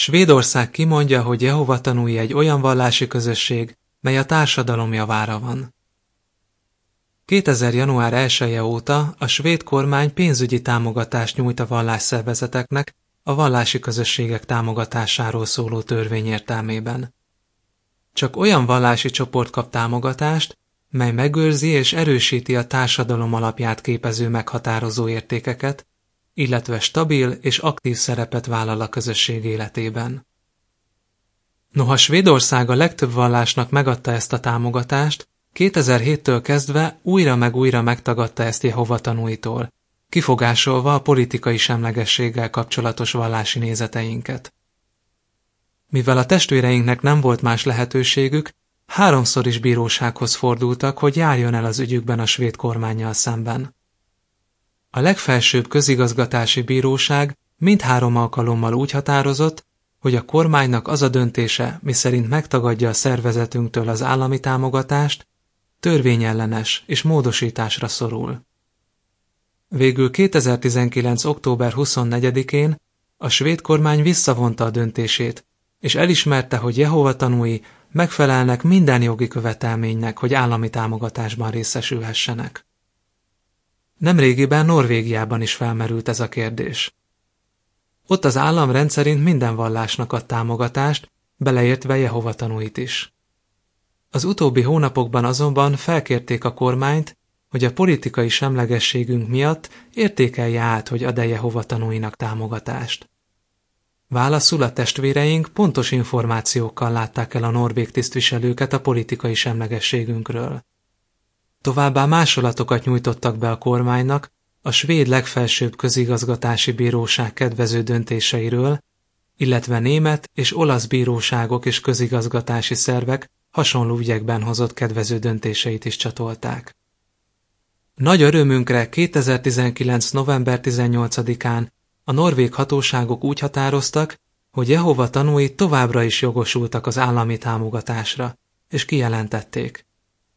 Svédország kimondja, hogy Jehova tanúi egy olyan vallási közösség, mely a társadalom javára van. 2000. január 1-e óta a svéd kormány pénzügyi támogatást nyújt a vallásszervezeteknek a vallási közösségek támogatásáról szóló törvény értelmében. Csak olyan vallási csoport kap támogatást, mely megőrzi és erősíti a társadalom alapját képező meghatározó értékeket, illetve stabil és aktív szerepet vállal a közösség életében. Noha Svédország a legtöbb vallásnak megadta ezt a támogatást, 2007-től kezdve újra meg újra megtagadta ezt Jehova tanúitól, kifogásolva a politikai semlegességgel kapcsolatos vallási nézeteinket. Mivel a testvéreinknek nem volt más lehetőségük, 3-szor is bírósághoz fordultak, hogy járjon el az ügyükben a svéd kormánnyal szemben. A legfelsőbb közigazgatási bíróság mindhárom alkalommal úgy határozott, hogy a kormánynak az a döntése, miszerint megtagadja a szervezetünktől az állami támogatást, törvényellenes és módosításra szorul. Végül 2019. október 24-én a svéd kormány visszavonta a döntését, és elismerte, hogy Jehova tanúi megfelelnek minden jogi követelménynek, hogy állami támogatásban részesülhessenek. Nemrégiben Norvégiában is felmerült ez a kérdés. Ott az állam rendszerint minden vallásnak ad támogatást, beleértve Jehova tanúit is. Az utóbbi hónapokban azonban felkérték a kormányt, hogy a politikai semlegességünk miatt értékelje át, hogy ad-e Jehova tanúinak támogatást. Válaszul a testvéreink pontos információkkal látták el a norvég tisztviselőket a politikai semlegességünkről. Továbbá másolatokat nyújtottak be a kormánynak a svéd legfelsőbb közigazgatási bíróság kedvező döntéseiről, illetve német és olasz bíróságok és közigazgatási szervek hasonló ügyekben hozott kedvező döntéseit is csatolták. Nagy örömünkre 2019. november 18-án a norvég hatóságok úgy határoztak, hogy Jehova tanúi továbbra is jogosultak az állami támogatásra, és kijelentették.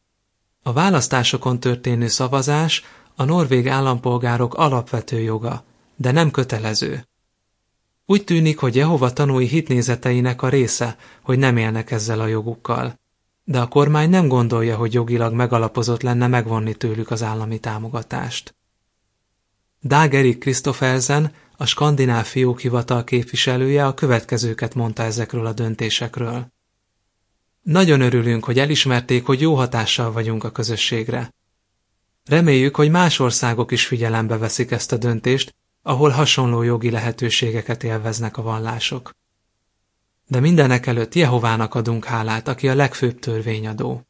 A választásokon történő szavazás a norvég állampolgárok alapvető joga, de nem kötelező. Úgy tűnik, hogy Jehova tanúi hitnézeteinek a része, hogy nem élnek ezzel a jogukkal, de a kormány nem gondolja, hogy jogilag megalapozott lenne megvonni tőlük az állami támogatást. Dag Erik Kristoffersen, a skandináv fiókhivatal képviselője a következőket mondta ezekről a döntésekről. Nagyon örülünk, hogy elismerték, hogy jó hatással vagyunk a közösségre. Reméljük, hogy más országok is figyelembe veszik ezt a döntést, ahol hasonló jogi lehetőségeket élveznek a vallások. De mindenekelőtt Jehovának adunk hálát, aki a legfőbb törvényadó.